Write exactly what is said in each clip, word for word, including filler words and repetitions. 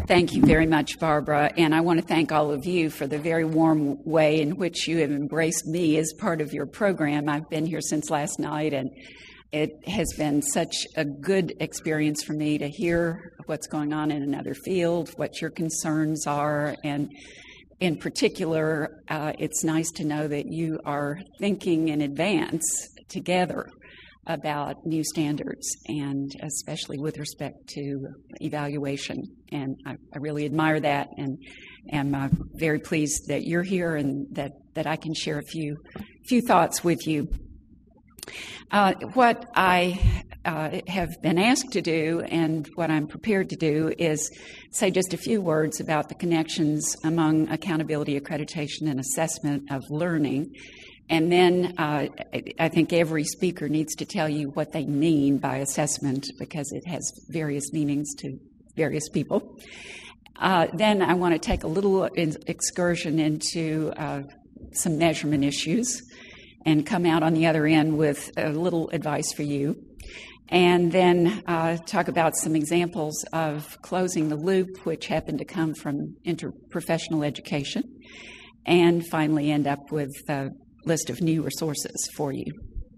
Thank you very much, Barbara, and I want to thank all of you for the very warm way in which you have embraced me as part of your program. I've been here since last night, and it has been such a good experience for me to hear what's going on in another field, what your concerns are, and in particular, uh, it's nice to know that you are thinking in advance together about new standards, and especially with respect to evaluation. And I, I really admire that, and am uh, very pleased that you're here and that, that I can share a few few thoughts with you. Uh, what I uh, have been asked to do, and what I'm prepared to do, is say just a few words about the connections among accountability, accreditation, and assessment of learning. And then uh, I think every speaker needs to tell you what they mean by assessment, because it has various meanings to various people. Uh, then I want to take a little excursion into uh, some measurement issues and come out on the other end with a little advice for you. And then uh, talk about some examples of closing the loop, which happen to come from interprofessional education. And finally end up with a list of new resources for you.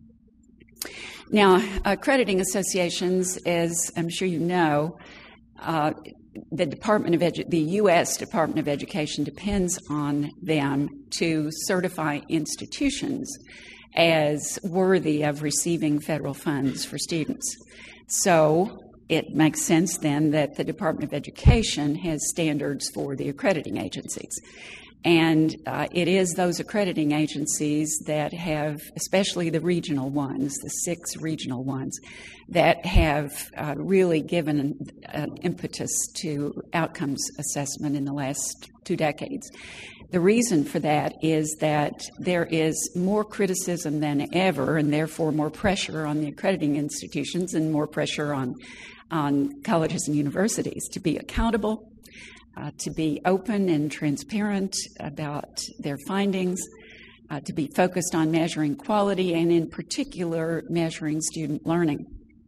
Now, accrediting associations, as I'm sure you know, uh, the Department of Edu- the U S Department of Education depends on them to certify institutions as worthy of receiving federal funds for students. So it makes sense then that the Department of Education has standards for the accrediting agencies. And uh, it is those accrediting agencies that have, especially the regional ones, the six regional ones, that have uh, really given an, an impetus to outcomes assessment in the last two decades. The reason for that is that there is more criticism than ever, and therefore more pressure on the accrediting institutions and more pressure on, on colleges and universities to be accountable, Uh, to be open and transparent about their findings, uh, to be focused on measuring quality, and in particular, measuring student learning.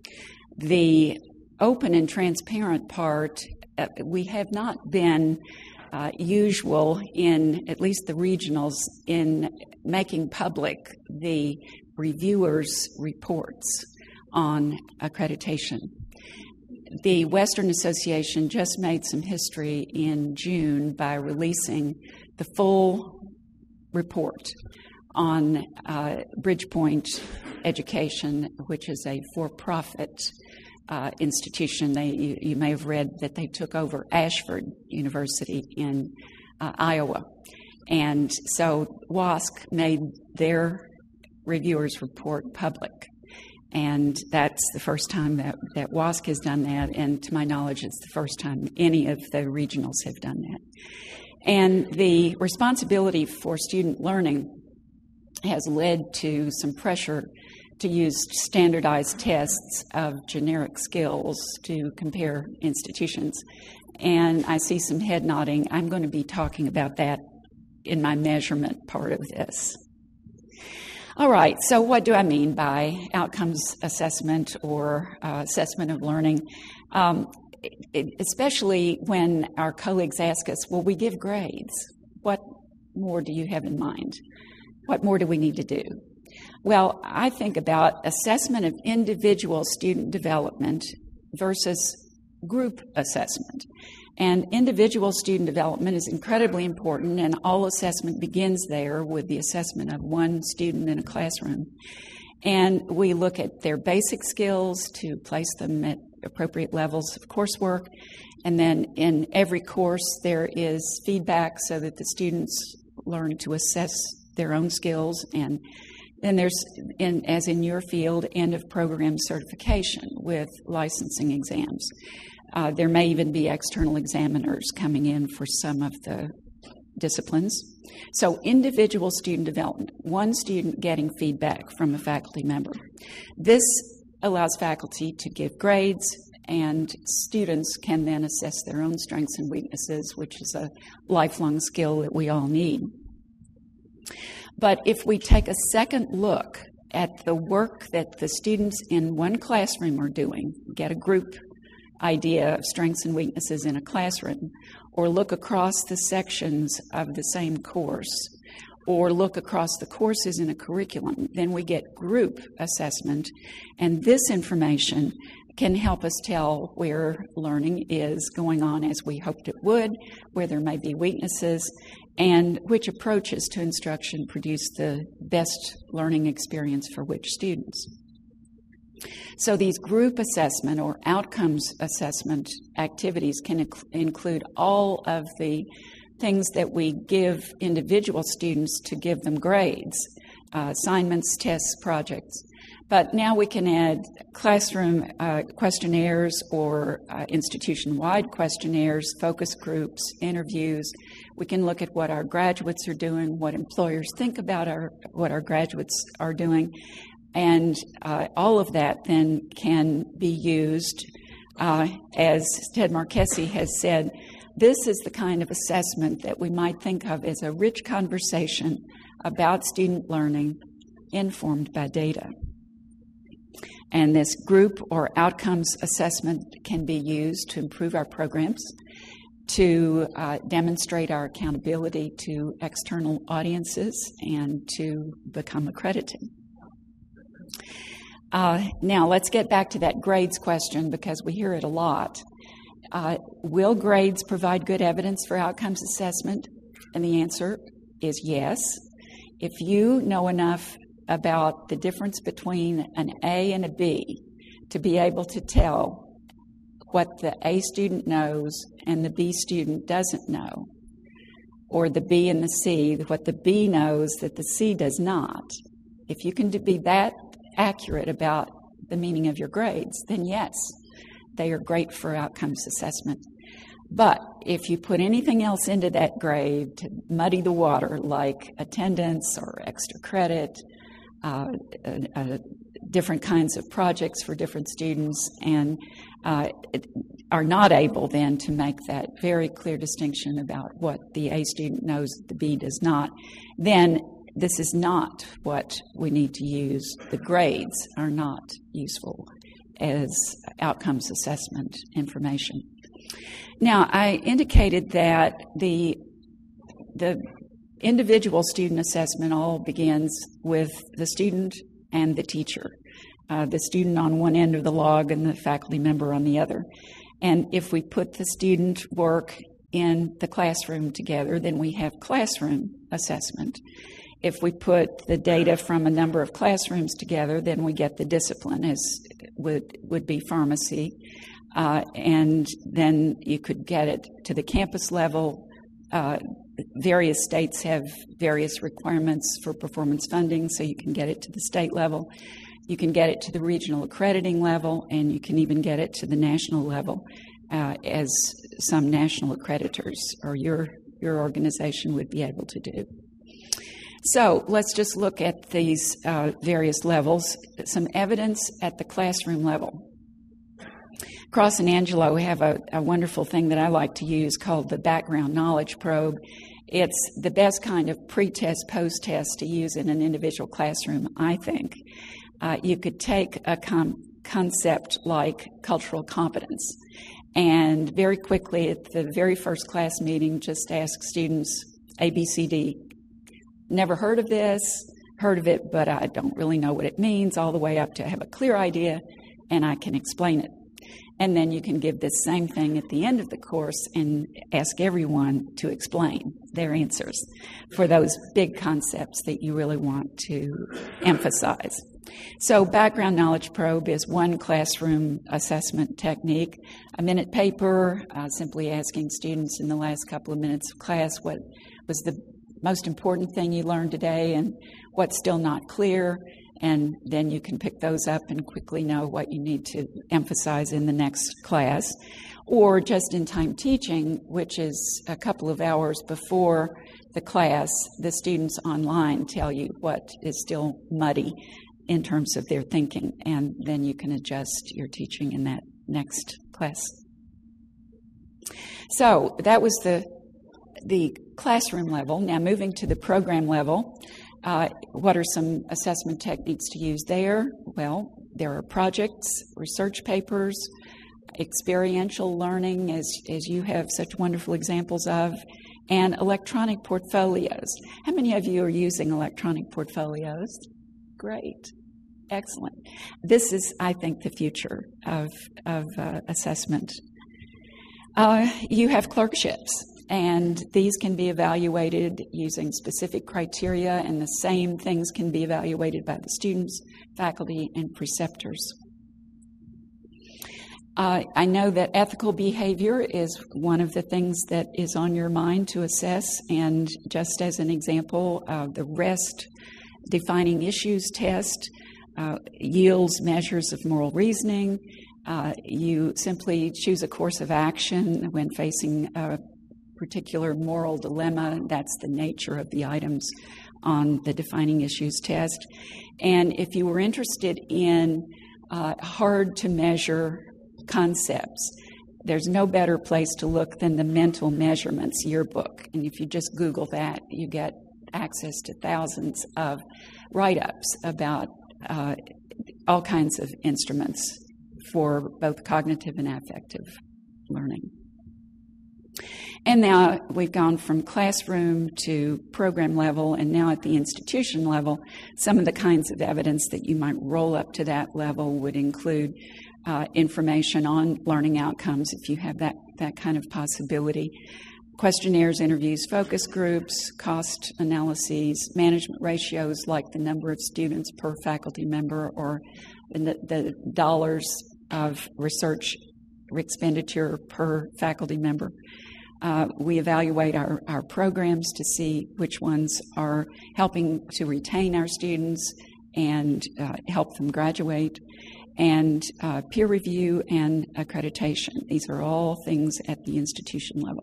The open and transparent part, uh, we have not been uh, usual in, at least the regionals, in making public the reviewers' reports on accreditation. The Western Association just made some history in June by releasing the full report on uh, Bridgepoint Education, which is a for-profit uh, institution. They, you, you may have read that they took over Ashford University in uh, Iowa. And so WASC made their reviewers' report public. And that's the first time that, that WASC has done that, and to my knowledge, it's the first time any of the regionals have done that. And the responsibility for student learning has led to some pressure to use standardized tests of generic skills to compare institutions. And I see some head nodding. I'm going to be talking about that in my measurement part of this. All right, so what do I mean by outcomes assessment or uh, assessment of learning? Um, it, especially when our colleagues ask us, well, we give grades. What more do you have in mind? What more do we need to do? Well, I think about assessment of individual student development versus group assessment. And individual student development is incredibly important, and all assessment begins there with the assessment of one student in a classroom. And we look at their basic skills to place them at appropriate levels of coursework. And then in every course, there is feedback so that the students learn to assess their own skills. And then there's, in, as in your field, end of program certification with licensing exams. Uh, there may even be external examiners coming in for some of the disciplines. So individual student development, one student getting feedback from a faculty member. This allows faculty to give grades, and students can then assess their own strengths and weaknesses, which is a lifelong skill that we all need. But if we take a second look at the work that the students in one classroom are doing, get a group idea of strengths and weaknesses in a classroom, or look across the sections of the same course, or look across the courses in a curriculum, then we get group assessment, and this information can help us tell where learning is going on as we hoped it would, where there may be weaknesses, and which approaches to instruction produce the best learning experience for which students. So these group assessment or outcomes assessment activities can inc- include all of the things that we give individual students to give them grades, uh, assignments, tests, projects. But now we can add classroom uh, questionnaires or uh, institution-wide questionnaires, focus groups, interviews. We can look at what our graduates are doing, what employers think about our what our graduates are doing, and uh, all of that then can be used, uh, as Ted Marchesi has said, this is the kind of assessment that we might think of as a rich conversation about student learning informed by data. And this group or outcomes assessment can be used to improve our programs, to uh, demonstrate our accountability to external audiences, and to become accredited. Uh, now, let's get back to that grades question because we hear it a lot. Uh, will grades provide good evidence for outcomes assessment? And the answer is yes. If you know enough about the difference between an A and a B to be able to tell what the A student knows and the B student doesn't know, or the B and the C, what the B knows that the C does not, if you can be that accurate about the meaning of your grades, then yes, they are great for outcomes assessment. But if you put anything else into that grade to muddy the water, like attendance or extra credit, uh, uh, uh, different kinds of projects for different students, and uh, are not able then to make that very clear distinction about what the A student knows that the B does not, then this is not what we need to use. The grades are not useful as outcomes assessment information. Now, I indicated that the the individual student assessment all begins with the student and the teacher, uh, the student on one end of the log and the faculty member on the other. And if we put the student work in the classroom together, then we have classroom assessment. If we put the data from a number of classrooms together, then we get the discipline, as would would be pharmacy. Uh, and then you could get it to the campus level. Uh, various states have various requirements for performance funding, so you can get it to the state level. You can get it to the regional accrediting level, and you can even get it to the national level, uh, as some national accreditors or your your organization would be able to do. So let's just look at these uh, various levels. Some evidence at the classroom level. Cross and Angelo have a, a wonderful thing that I like to use called the background knowledge probe. It's the best kind of pre-test, post-test to use in an individual classroom, I think. Uh, you could take a com- concept like cultural competence and very quickly at the very first class meeting just ask students A, B, C, D. Never heard of this, heard of it, but I don't really know what it means, all the way up to have a clear idea and I can explain it. And then you can give this same thing at the end of the course and ask everyone to explain their answers for those big concepts that you really want to emphasize. So background knowledge probe is one classroom assessment technique. A minute paper, uh, simply asking students in the last couple of minutes of class what was the most important thing you learned today and what's still not clear. And then you can pick those up and quickly know what you need to emphasize in the next class. Or just-in-time teaching, which is a couple of hours before the class, the students online tell you what is still muddy in terms of their thinking, and then you can adjust your teaching in that next class. So that was the the classroom level. Now moving to the program level. Uh, what are some assessment techniques to use there? Well, there are projects, research papers, experiential learning, as, as you have such wonderful examples of, and electronic portfolios. How many of you are using electronic portfolios? Great. Excellent. This is, I think, the future of, of uh, assessment. Uh, you have clerkships, and these can be evaluated using specific criteria, and the same things can be evaluated by the students, faculty, and preceptors. Uh, I know that ethical behavior is one of the things that is on your mind to assess, and just as an example, uh, the REST Defining Issues test uh, yields measures of moral reasoning. Uh, you simply choose a course of action when facing a particular moral dilemma. That's the nature of the items on the Defining Issues test. And if you were interested in uh, hard-to-measure concepts, there's no better place to look than the Mental Measurements Yearbook. And if you just Google that, you get access to thousands of write-ups about uh, all kinds of instruments for both cognitive and affective learning. And now we've gone from classroom to program level, and now at the institution level, some of the kinds of evidence that you might roll up to that level would include uh, information on learning outcomes, if you have that, that kind of possibility, questionnaires, interviews, focus groups, cost analyses, management ratios like the number of students per faculty member or the, the dollars of research expenditure per faculty member. Uh, we evaluate our, our programs to see which ones are helping to retain our students and uh, help them graduate, and uh, peer review and accreditation. These are all things at the institution level.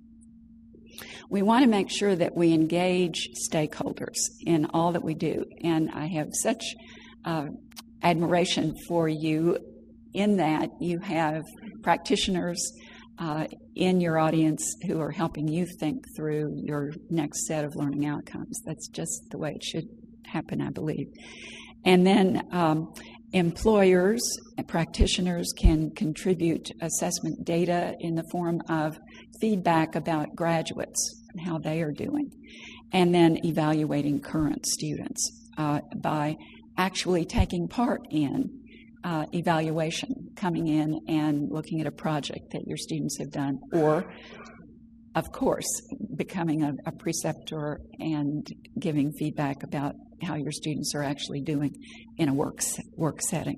We want to make sure that we engage stakeholders in all that we do, and I have such uh, admiration for you in that you have practitioners uh, in your audience who are helping you think through your next set of learning outcomes. That's just the way it should happen, I believe. And then um, employers and practitioners can contribute assessment data in the form of feedback about graduates and how they are doing, and then evaluating current students uh, by actually taking part in Uh, evaluation, coming in and looking at a project that your students have done, or, of course, becoming a, a preceptor and giving feedback about how your students are actually doing in a work, work setting.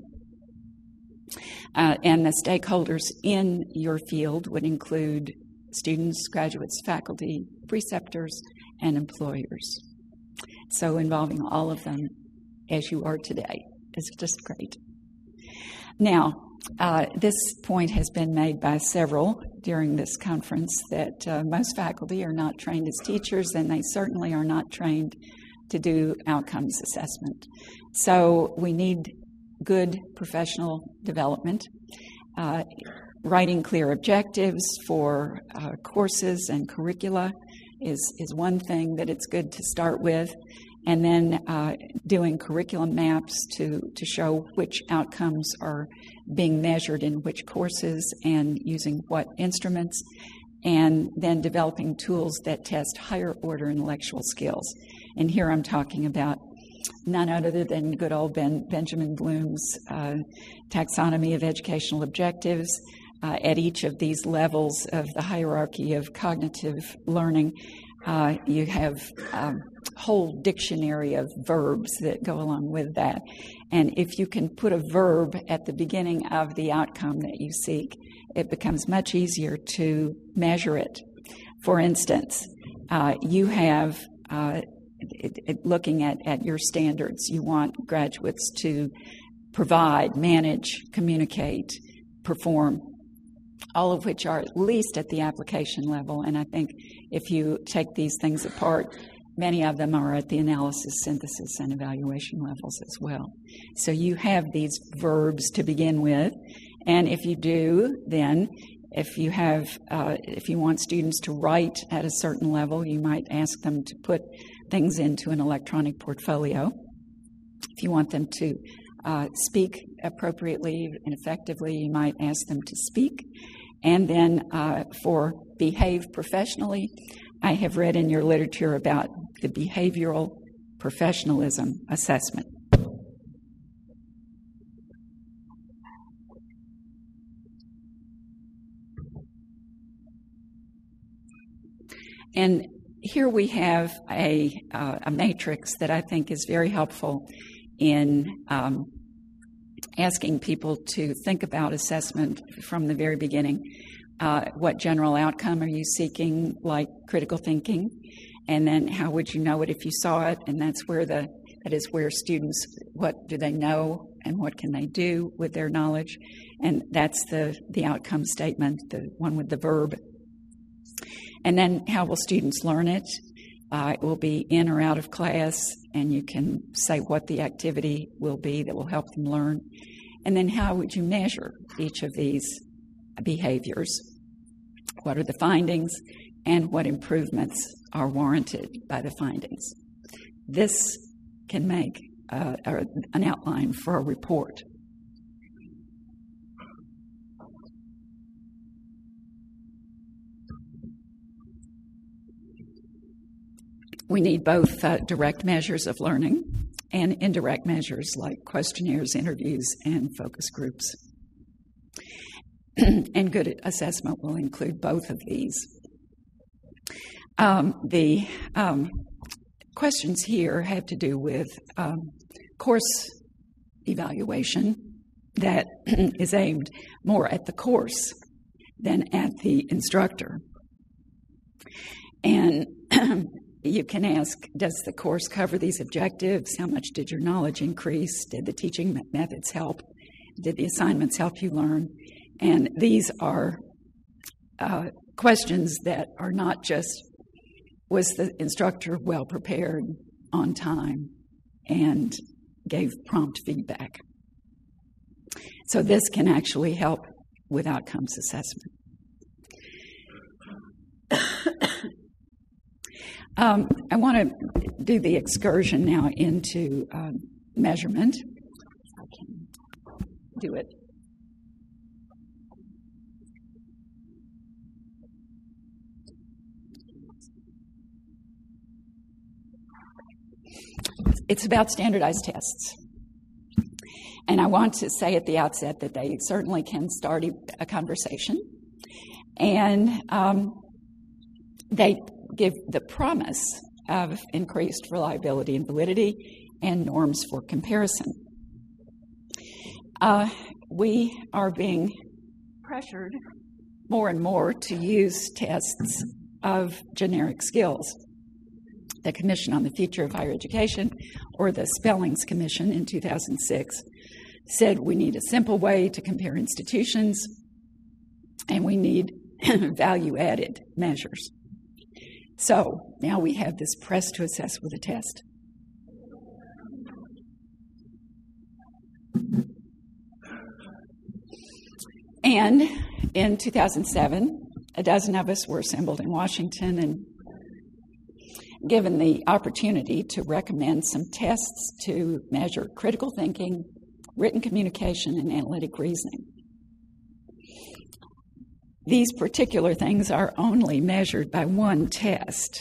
Uh, and the stakeholders in your field would include students, graduates, faculty, preceptors, and employers. So involving all of them, as you are today, is just great. Now, uh, this point has been made by several during this conference, that uh, most faculty are not trained as teachers, and they certainly are not trained to do outcomes assessment. So we need good professional development. Uh, writing clear objectives for uh, courses and curricula is, is one thing that it's good to start with. And then uh, doing curriculum maps to, to show which outcomes are being measured in which courses and using what instruments, and then developing tools that test higher order intellectual skills. And here I'm talking about none other than good old Ben, Benjamin Bloom's uh, taxonomy of educational objectives. Uh, at each of these levels of the hierarchy of cognitive learning, uh, you have um, whole dictionary of verbs that go along with that. And if you can put a verb at the beginning of the outcome that you seek, it becomes much easier to measure it. For instance, uh, you have, uh, it, it, looking at, at your standards, you want graduates to provide, manage, communicate, perform, all of which are at least at the application level. And I think if you take these things apart, many of them are at the analysis, synthesis, and evaluation levels as well. So you have these verbs to begin with, and if you do, then if you have, uh, if you want students to write at a certain level, you might ask them to put things into an electronic portfolio. If you want them to uh, speak appropriately and effectively, you might ask them to speak. And then uh, for behave professionally, I have read in your literature about the behavioral professionalism assessment. And here we have a, uh, a matrix that I think is very helpful in um, asking people to think about assessment from the very beginning. Uh, what general outcome are you seeking, like critical thinking? And then how would you know it if you saw it? And that's where the, that is where students, what do they know and what can they do with their knowledge? And that's the, the outcome statement, the one with the verb. And then how will students learn it? Uh, it will be in or out of class, and you can say what the activity will be that will help them learn. And then how would you measure each of these behaviors? What are the findings, and what improvements are warranted by the findings? This can make uh, an outline for a report. We need both uh, direct measures of learning and indirect measures like questionnaires, interviews, and focus groups. And good assessment will include both of these. Um, the um, questions here have to do with um, course evaluation that is aimed more at the course than at the instructor. And you can ask, does the course cover these objectives? How much did your knowledge increase? Did the teaching methods help? Did the assignments help you learn? And these are uh, questions that are not just, was the instructor well prepared, on time, and gave prompt feedback? So this can actually help with outcomes assessment. Um, I want to do the excursion now into um, measurement. I can do it. It's about standardized tests. And I want to say at the outset that they certainly can start a conversation. And um, they give the promise of increased reliability and validity and norms for comparison. Uh, we are being pressured more and more to use tests of generic skills. The Commission on the Future of Higher Education, or the Spellings Commission in two thousand six, said we need a simple way to compare institutions and we need value-added measures. So now we have this press to assess with a test. And in two thousand seven, a dozen of us were assembled in Washington and given the opportunity to recommend some tests to measure critical thinking, written communication, and analytic reasoning. These particular things are only measured by one test,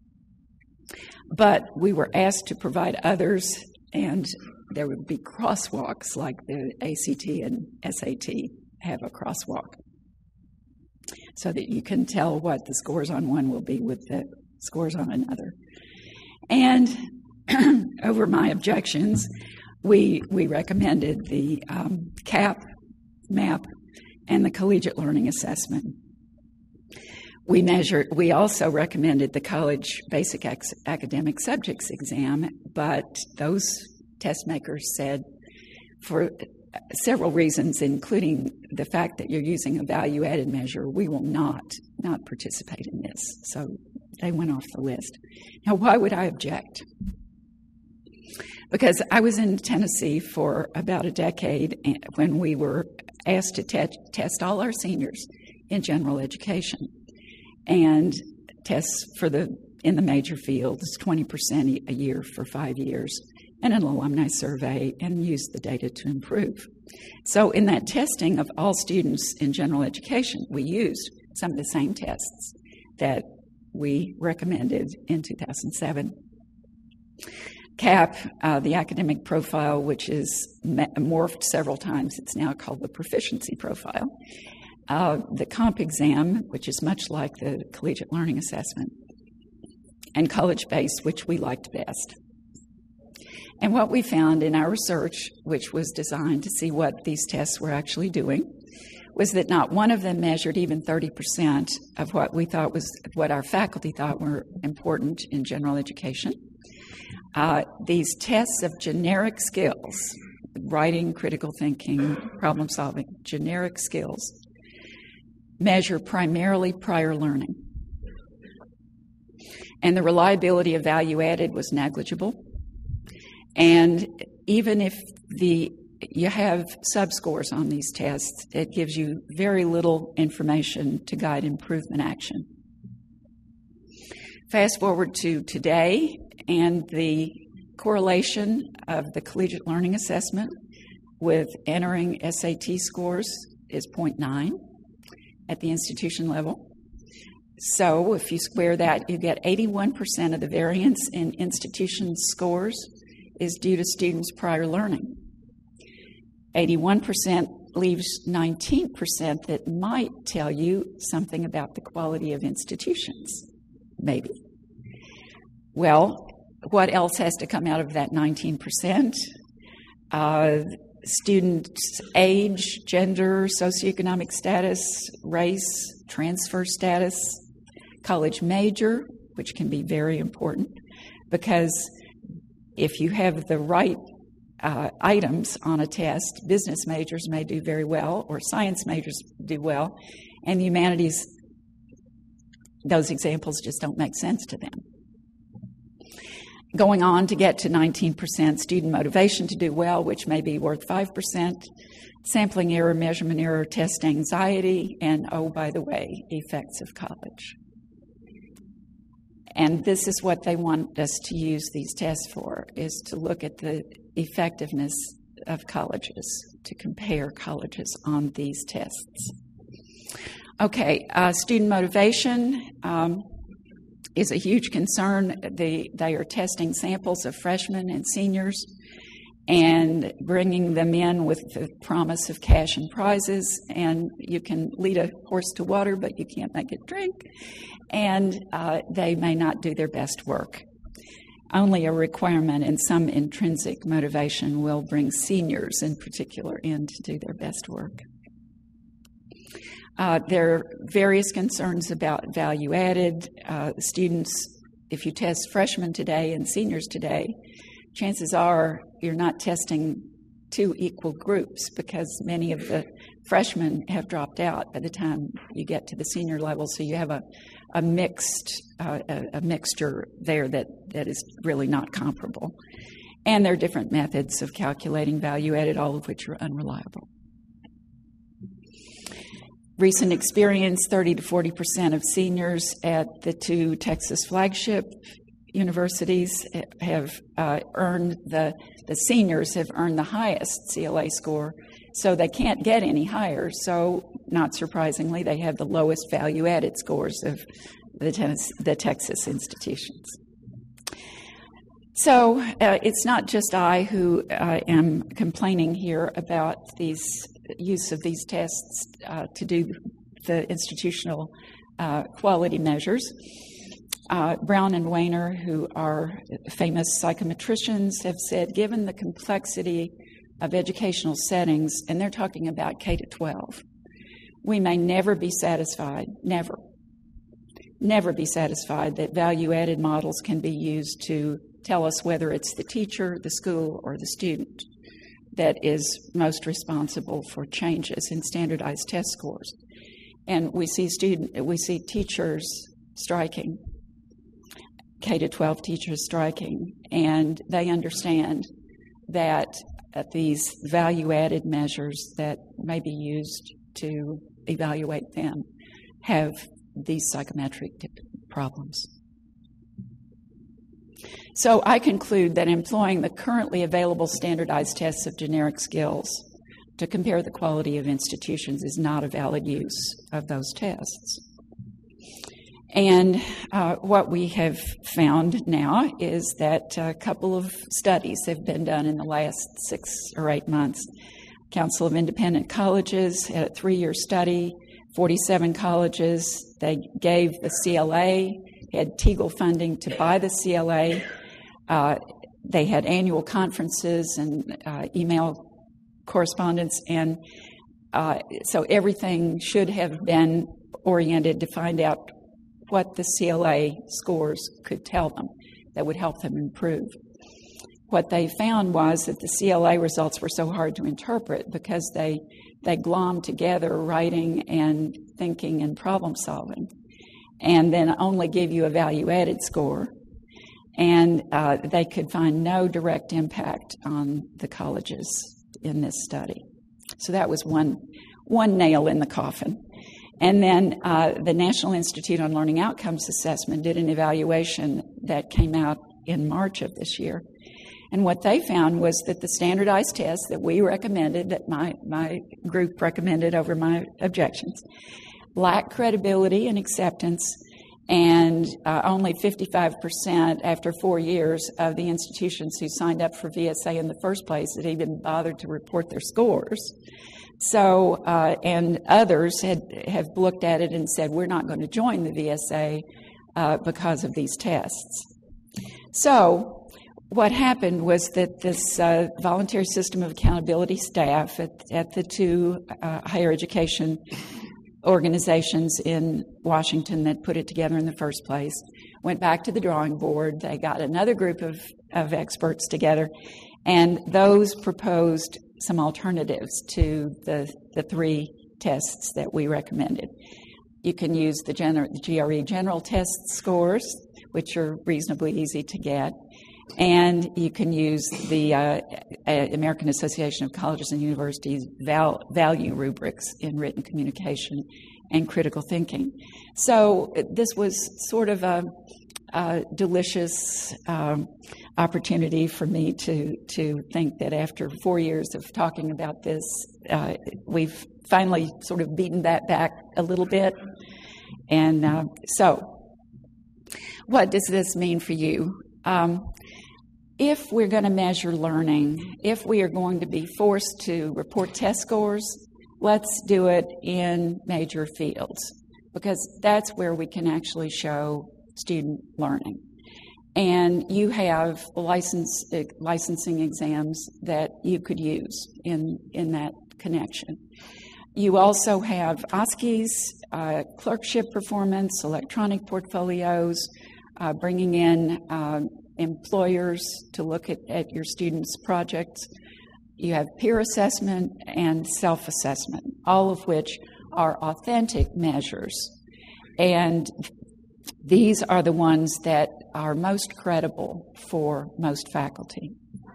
but we were asked to provide others, and there would be crosswalks like the A C T and S A T have a crosswalk, so that you can tell what the scores on one will be with the scores on another. And over my objections, we we recommended the um, CAP, MAP, and the collegiate learning assessment. We measured. We also recommended the college basic ac- academic subjects exam, but those test makers said, for several reasons, including the fact that you're using a value-added measure, we will not not participate in this. So they went off the list. Now, why would I object? Because I was in Tennessee for about a decade when we were asked to te- test all our seniors in general education, and tests for the in the major fields, twenty percent a year for five years, and an alumni survey, and use the data to improve. So in that testing of all students in general education, we used some of the same tests that we recommended in two thousand seven. CAP, uh, the academic profile, which is morphed several times, it's now called the proficiency profile. Uh, the comp exam, which is much like the collegiate learning assessment, and college-based, which we liked best. And what we found in our research, which was designed to see what these tests were actually doing, was that not one of them measured even thirty percent of what we thought was, what our faculty thought were important in general education. Uh, these tests of generic skills, writing, critical thinking, problem solving, generic skills, measure primarily prior learning. And the reliability of value added was negligible. And even if the you have subscores on these tests, it gives you very little information to guide improvement action. Fast forward to today, and the correlation of the collegiate learning assessment with entering S A T scores is zero point nine at the institution level. So if you square that, you get eighty-one percent of the variance in institution scores is due to students' prior learning. eighty-one percent leaves nineteen percent that might tell you something about the quality of institutions, maybe. Well, what else has to come out of that nineteen percent? Uh, students' age, gender, socioeconomic status, race, transfer status, college major, which can be very important, because if you have the right uh, items on a test, business majors may do very well, or science majors do well, and humanities, those examples just don't make sense to them. Going on to get to nineteen percent student motivation to do well, which may be worth five percent, sampling error, measurement error, test anxiety, and, oh, by the way, effects of college. And this is what they want us to use these tests for, is to look at the effectiveness of colleges, to compare colleges on these tests. Okay, uh, student motivation um, is a huge concern. They, they are testing samples of freshmen and seniors and bringing them in with the promise of cash and prizes, and you can lead a horse to water, but you can't make it drink, and uh, they may not do their best work. Only a requirement and some intrinsic motivation will bring seniors in particular in to do their best work. Uh, there are various concerns about value added. Uh, students, if you test freshmen today and seniors today, chances are you're not testing two equal groups, because many of the freshmen have dropped out by the time you get to the senior level. So you have a, a mixed uh, a, a mixture there that, that is really not comparable. And there are different methods of calculating value added, all of which are unreliable. Recent experience, thirty to forty percent of seniors at the two Texas flagship universities have uh, earned the, the seniors have earned the highest C L A score, so they can't get any higher. So, not surprisingly, they have the lowest value-added scores of the, tennis, the Texas institutions. So, uh, it's not just I who uh, am complaining here about these use of these tests uh, to do the institutional uh, quality measures. Uh, Brown and Weiner, who are famous psychometricians, have said, given the complexity of educational settings, and they're talking about K to twelve, we may never be satisfied, never, never be satisfied that value-added models can be used to tell us whether it's the teacher, the school, or the student that is most responsible for changes in standardized test scores. And we see student, we see teachers striking, K to twelve teachers striking, and they understand that uh, these value-added measures that may be used to evaluate them have these psychometric problems. So I conclude that employing the currently available standardized tests of generic skills to compare the quality of institutions is not a valid use of those tests. And uh, what we have found now is that a couple of studies have been done in the last six or eight months. Council of Independent Colleges had a three-year study, forty-seven colleges. They gave the C L A, had Teagle funding to buy the C L A. Uh, they had annual conferences and uh, email correspondence, and uh, so everything should have been oriented to find out what the C L A scores could tell them that would help them improve. What they found was that the C L A results were so hard to interpret because they they glommed together writing and thinking and problem solving, and then only give you a value-added score. And uh, they could find no direct impact on the colleges in this study. So that was one one nail in the coffin. And then uh, the National Institute on Learning Outcomes Assessment did an evaluation that came out in March of this year. And what they found was that the standardized tests that we recommended, that my, my group recommended over my objections, lack credibility and acceptance, and uh, only fifty-five percent after four years of the institutions who signed up for V S A in the first place had even bothered to report their scores. So, uh, and others had have looked at it and said, we're not going to join the V S A uh, because of these tests. So, what happened was that this uh, voluntary system of accountability staff at, at the two uh, higher education organizations in Washington that put it together in the first place went back to the drawing board. They got another group of, of experts together, and those proposed some alternatives to the, the three tests that we recommended. You can use the, gener- the G R E general test scores, which are reasonably easy to get, and you can use the uh, American Association of Colleges and Universities val- value rubrics in written communication and critical thinking. So this was sort of a, a delicious um, opportunity for me to, to think that after four years of talking about this, uh, we've finally sort of beaten that back a little bit. And uh, so, what does this mean for you? Um, if we're going to measure learning, if we are going to be forced to report test scores, let's do it in major fields, because that's where we can actually show student learning. And you have license, uh, licensing exams that you could use in, in that connection. You also have O S C Es, uh, clerkship performance, electronic portfolios, uh, bringing in uh, employers to look at, at your students' projects. You have peer assessment and self-assessment, all of which are authentic measures. And these are the ones that are most credible for most faculty.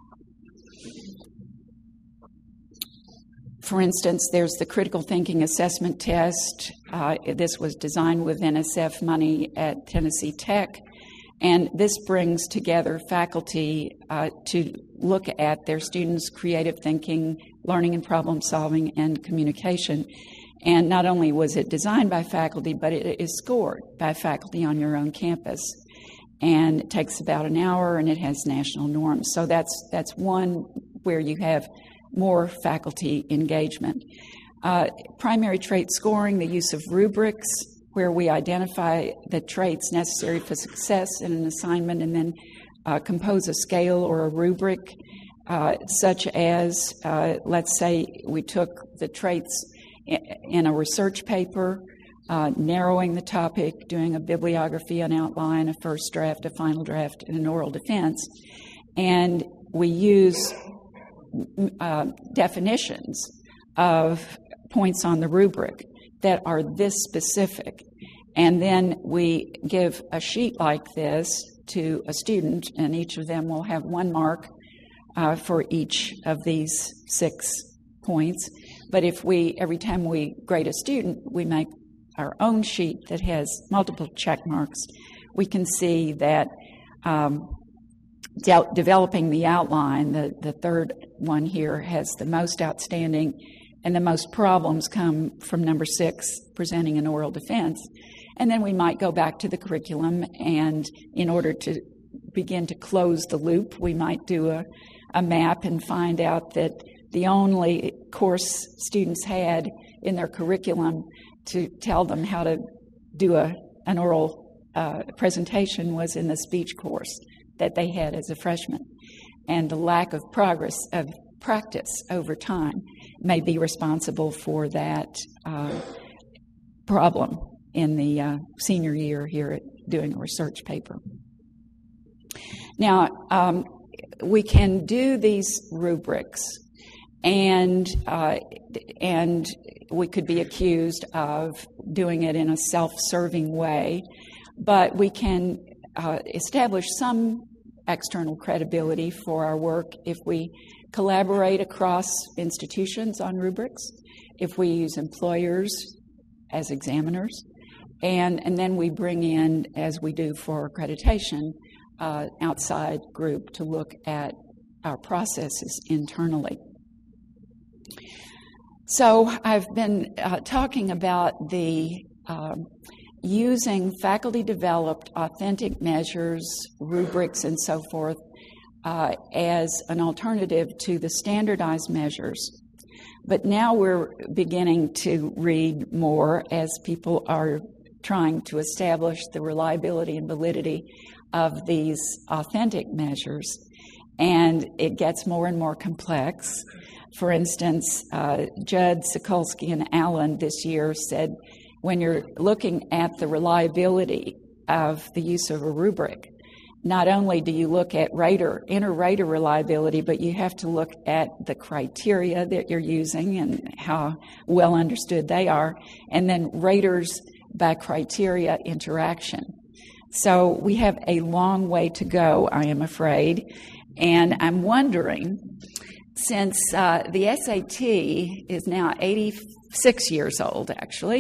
For instance, there's the critical thinking assessment test. Uh, this was designed with N S F money at Tennessee Tech. And this brings together faculty uh, to look at their students' creative thinking, learning and problem solving, and communication. And not only was it designed by faculty, but it is scored by faculty on your own campus. And it takes about an hour, and it has national norms. So that's that's one where you have more faculty engagement. Uh, primary trait scoring, the use of rubrics, where we identify the traits necessary for success in an assignment and then uh, compose a scale or a rubric, uh, such as, uh, let's say we took the traits in a research paper, uh, narrowing the topic, doing a bibliography, an outline, a first draft, a final draft, and an oral defense, and we use uh, definitions of points on the rubric that are this specific. And then we give a sheet like this to a student, and each of them will have one mark uh, for each of these six points. But if we, every time we grade a student, we make our own sheet that has multiple check marks, we can see that um, de- developing the outline, the, the third one here, has the most outstanding and the most problems come from number six, presenting an oral defense. And then we might go back to the curriculum, and in order to begin to close the loop, we might do a, a map and find out that the only course students had in their curriculum to tell them how to do a, an oral uh, presentation was in the speech course that they had as a freshman. And the lack of progress of practice over time may be responsible for that uh, problem in the uh, senior year here at doing a research paper. Now, um, we can do these rubrics, and uh, and we could be accused of doing it in a self-serving way, but we can uh, establish some external credibility for our work if we collaborate across institutions on rubrics, if we use employers as examiners, and, and then we bring in, as we do for accreditation, uh, outside group to look at our processes internally. So I've been uh, talking about the uh, using faculty-developed authentic measures, rubrics, and so forth uh, as an alternative to the standardized measures. But now we're beginning to read more as people are trying to establish the reliability and validity of these authentic measures, and it gets more and more complex. For instance, uh, Judd, Sokolsky, and Allen this year said when you're looking at the reliability of the use of a rubric, not only do you look at rater, inter-rater reliability, but you have to look at the criteria that you're using and how well understood they are, and then raters by criteria interaction. So we have a long way to go, I am afraid, and I'm wondering, since uh, the S A T is now eighty-six years old, actually,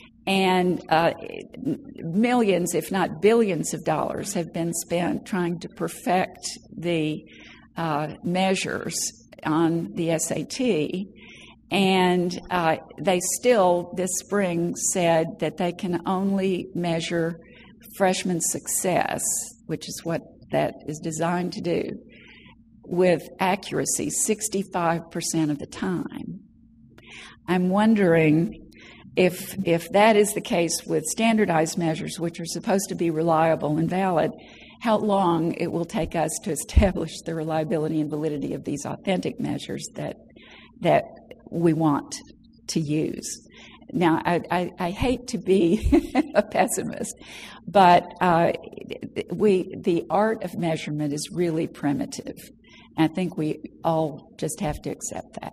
and uh, millions, if not billions of dollars have been spent trying to perfect the uh, measures on the S A T, and uh, they still, this spring, said that they can only measure freshman success, which is what that is designed to do, with accuracy sixty-five percent of the time. I'm wondering if if that is the case with standardized measures, which are supposed to be reliable and valid, how long it will take us to establish the reliability and validity of these authentic measures that that we want to use. Now, I, I, I hate to be a pessimist, but uh, we the art of measurement is really primitive. I think we all just have to accept that.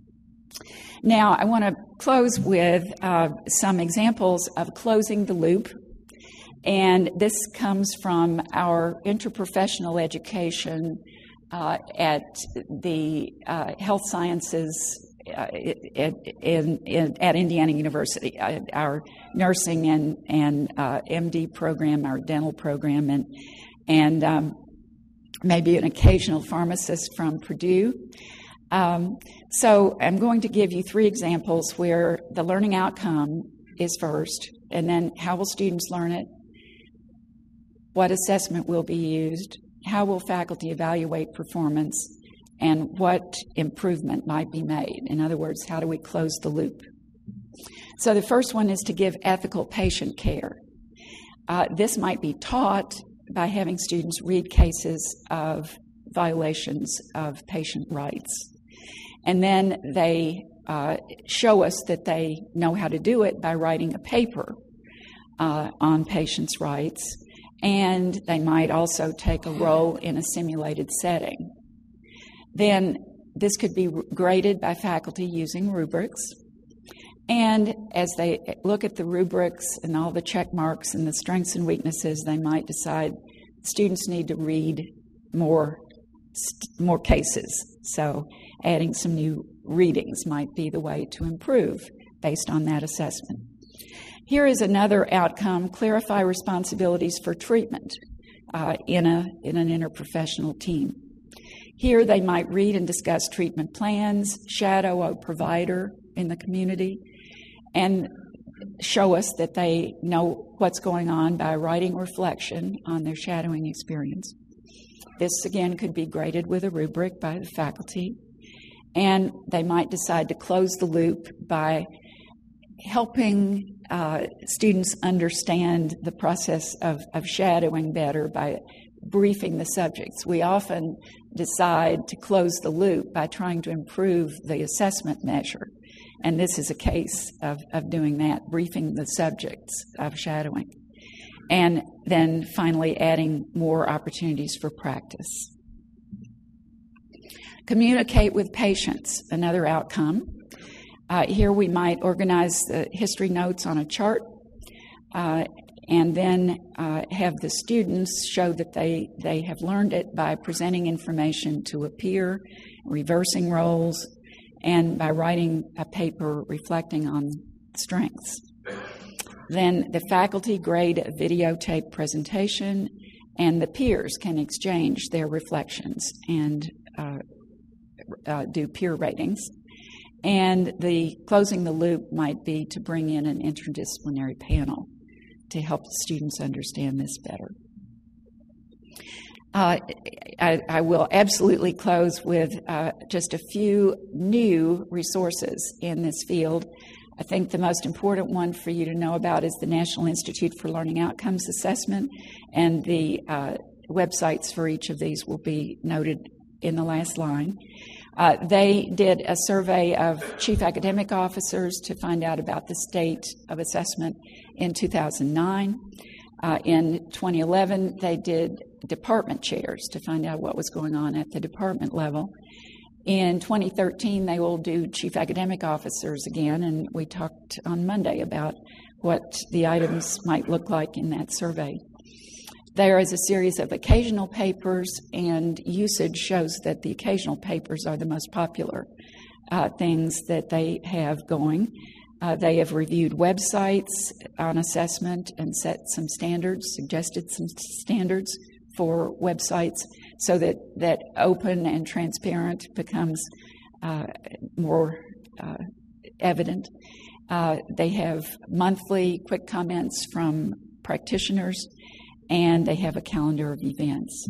Now, I want to close with uh, some examples of closing the loop. And this comes from our interprofessional education uh, at the uh, health sciences uh, in, in, in, at Indiana University, uh, our nursing and, and uh, M D program, our dental program, and, and um, maybe an occasional pharmacist from Purdue. Um, so I'm going to give you three examples where the learning outcome is first, and then how will students learn it, what assessment will be used, how will faculty evaluate performance, and what improvement might be made. In other words, how do we close the loop? So the first one is to give ethical patient care. Uh, this might be taught by having students read cases of violations of patient rights. And then they uh, show us that they know how to do it by writing a paper uh, on patients' rights. And they might also take a role in a simulated setting. Then this could be graded by faculty using rubrics. And as they look at the rubrics and all the check marks and the strengths and weaknesses, they might decide students need to read more, more cases. So adding some new readings might be the way to improve based on that assessment. Here is another outcome: clarify responsibilities for treatment. uh, in a in an interprofessional team. Here they might read and discuss treatment plans, shadow a provider in the community, and show us that they know what's going on by writing reflection on their shadowing experience. This, again, could be graded with a rubric by the faculty, and they might decide to close the loop by helping uh, students understand the process of, of shadowing better by briefing the subjects. We often decide to close the loop by trying to improve the assessment measure, and this is a case of, of doing that, briefing the subjects of shadowing. And then finally adding more opportunities for practice. Communicate with patients, another outcome. Uh, here we might organize the history notes on a chart uh, and then uh, have the students show that they, they have learned it by presenting information to a peer, reversing roles, and by writing a paper reflecting on strengths. Then the faculty grade a videotape presentation, and the peers can exchange their reflections and uh, uh, do peer ratings. And the closing the loop might be to bring in an interdisciplinary panel to help the students understand this better. Uh, I, I will absolutely close with uh, just a few new resources in this field. I think the most important one for you to know about is the National Institute for Learning Outcomes Assessment, and the uh, websites for each of these will be noted in the last line. Uh, they did a survey of chief academic officers to find out about the state of assessment in two thousand nine. Uh, in twenty eleven, they did department chairs to find out what was going on at the department level. In twenty thirteen, they will do chief academic officers again, and we talked on Monday about what the items might look like in that survey. There is a series of occasional papers, and usage shows that the occasional papers are the most popular uh, things that they have going. Uh, they have reviewed websites on assessment and set some standards, suggested some standards for websites so that, that open and transparent becomes uh, more uh, evident. Uh, they have monthly quick comments from practitioners, and they have a calendar of events.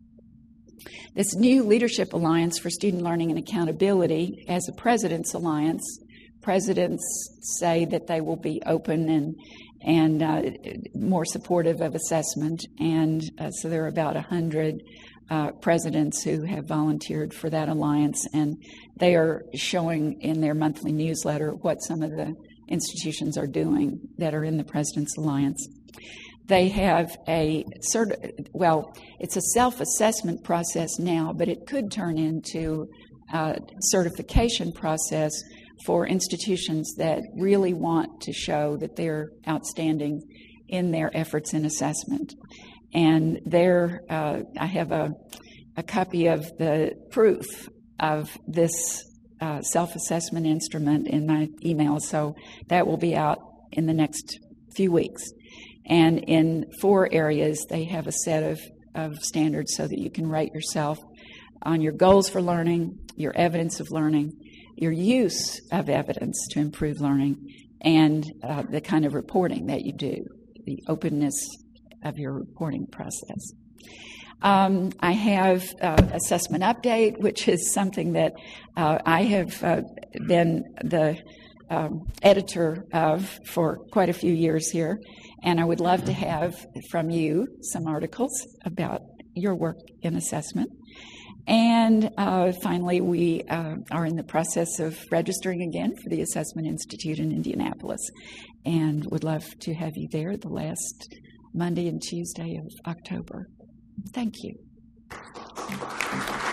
This new Leadership Alliance for Student Learning and Accountability, as a President's Alliance, presidents say that they will be open and and uh, more supportive of assessment, and uh, so there are about one hundred uh, presidents who have volunteered for that alliance, and they are showing in their monthly newsletter what some of the institutions are doing that are in the President's Alliance. They have a, cert- well, it's a self-assessment process now, but it could turn into a certification process for institutions that really want to show that they're outstanding in their efforts in assessment. And there, uh, I have a, a copy of the proof of this uh, self-assessment instrument in my email, so that will be out in the next few weeks. And in four areas, they have a set of, of standards so that you can rate yourself on your goals for learning, your evidence of learning, your use of evidence to improve learning, and uh, the kind of reporting that you do, the openness of your reporting process. Um, I have uh, assessment update, which is something that uh, I have uh, been the um, editor of for quite a few years here, and I would love to have from you some articles about your work in assessment. And uh, finally, we uh, are in the process of registering again for the Assessment Institute in Indianapolis, and would love to have you there the last Monday and Tuesday of October. Thank you.